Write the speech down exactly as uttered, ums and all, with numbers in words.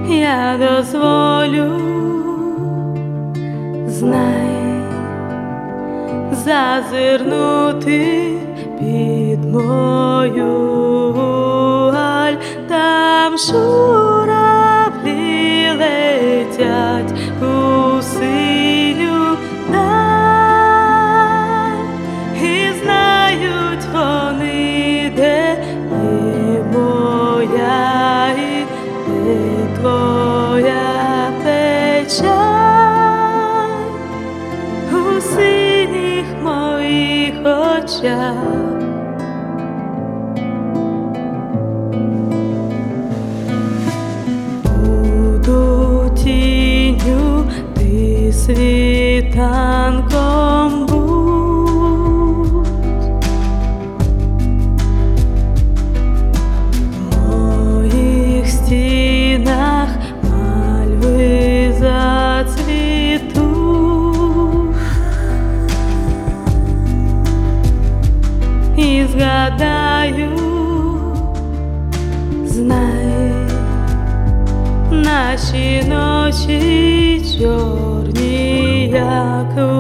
я дозволю, знай, зазирнути під мою вуаль. Там журавлі летять у синю даль, і знають вони, де є моя і де твоя печаль у синіх моїх очах. Ти світанком будь, в моїх стінах мальви зацвітуть, і згадаю, знай, наші ночі чорні, як